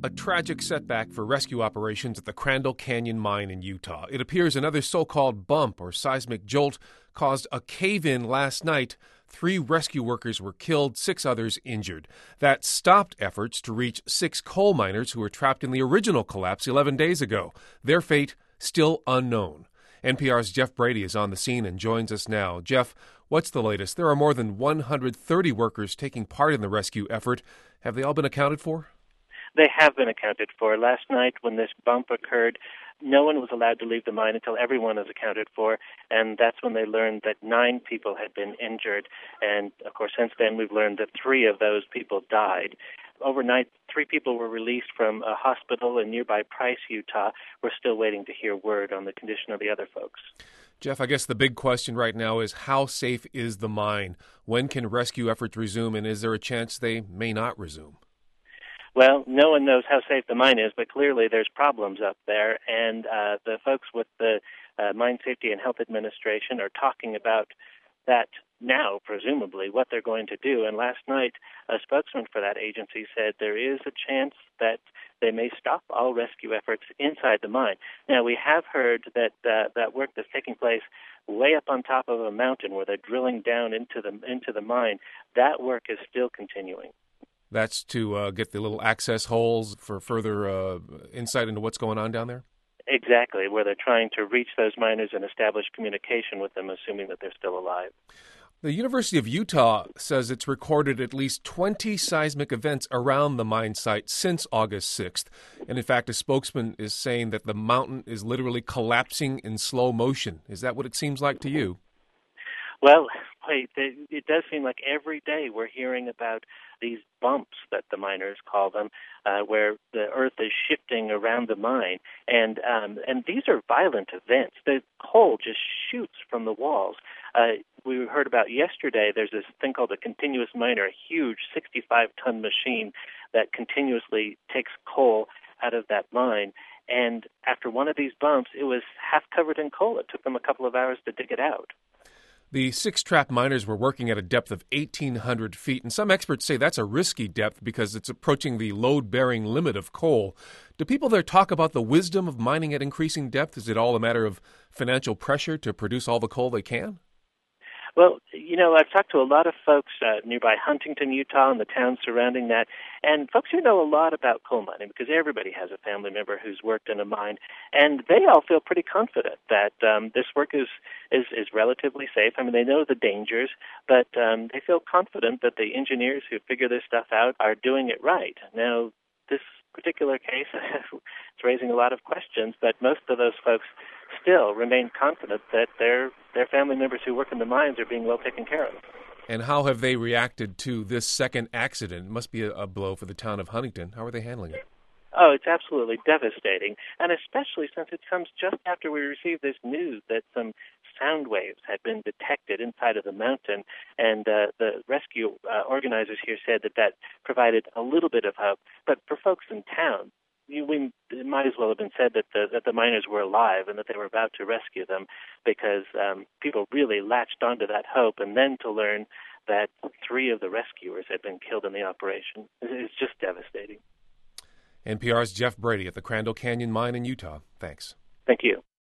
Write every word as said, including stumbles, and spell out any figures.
A tragic setback for rescue operations at the Crandall Canyon mine in Utah. It appears another so-called bump or seismic jolt caused a cave-in last night. Three rescue workers were killed, six others injured. That stopped efforts to reach six coal miners who were trapped in the original collapse eleven days ago. Their fate still unknown. N P R's Jeff Brady is on the scene and joins us now. Jeff, what's the latest? There are more than one hundred thirty workers taking part in the rescue effort. Have they all been accounted for? They have been accounted for. Last night, when this bump occurred, no one was allowed to leave the mine until everyone was accounted for, and that's when they learned that nine people had been injured. And, of course, since then, we've learned that three of those people died. Overnight, three people were released from a hospital in nearby Price, Utah. We're still waiting to hear word on the condition of the other folks. Jeff, I guess the big question right now is how safe is the mine? When can rescue efforts resume, and is there a chance they may not resume? Well, no one knows how safe the mine is, but clearly there's problems up there, and uh, the folks with the uh, Mine Safety and Health Administration are talking about that now, presumably, what they're going to do. And last night, a spokesman for that agency said there is a chance that they may stop all rescue efforts inside the mine. Now, we have heard that uh, that work that's taking place way up on top of a mountain where they're drilling down into the into the mine, that work is still continuing. That's to uh, get the little access holes for further uh, insight into what's going on down there? Exactly, where they're trying to reach those miners and establish communication with them, assuming that they're still alive. The University of Utah says it's recorded at least twenty seismic events around the mine site since August sixth. And in fact, a spokesman is saying that the mountain is literally collapsing in slow motion. Is that what it seems like to you? Well, wait, it does seem like every day we're hearing about these bumps that the miners call them, uh, where the earth is shifting around the mine. And um, and these are violent events. The coal just shoots from the walls. Uh, we heard about yesterday, there's this thing called a continuous miner, a huge sixty-five ton machine that continuously takes coal out of that mine. And after one of these bumps, it was half covered in coal. It took them a couple of hours to dig it out. The six trapped miners were working at a depth of eighteen hundred feet, and some experts say that's a risky depth because it's approaching the load-bearing limit of coal. Do people there talk about the wisdom of mining at increasing depth? Is it all a matter of financial pressure to produce all the coal they can? Well, you know, I've talked to a lot of folks uh, nearby Huntington, Utah, and the towns surrounding that, and folks who know a lot about coal mining, because everybody has a family member who's worked in a mine, and they all feel pretty confident that um, this work is, is, is relatively safe. I mean, they know the dangers, but um, they feel confident that the engineers who figure this stuff out are doing it right. Now, this particular case, it's raising a lot of questions, but most of those folks still remain confident that their their family members who work in the mines are being well taken care of. And how have they reacted to this second accident? It must be a, a blow for the town of Huntington. How are they handling it? Oh, it's absolutely devastating, and especially since it comes just after we received this news that some sound waves had been detected inside of the mountain, and uh, the rescue uh, organizers here said that that provided a little bit of hope. But for folks in town, You, we, it might as well have been said that the, that the miners were alive and that they were about to rescue them, because um, people really latched onto that hope, and then to learn that three of the rescuers had been killed in the operation. It's just devastating. N P R's Jeff Brady at the Crandall Canyon mine in Utah. Thanks. Thank you.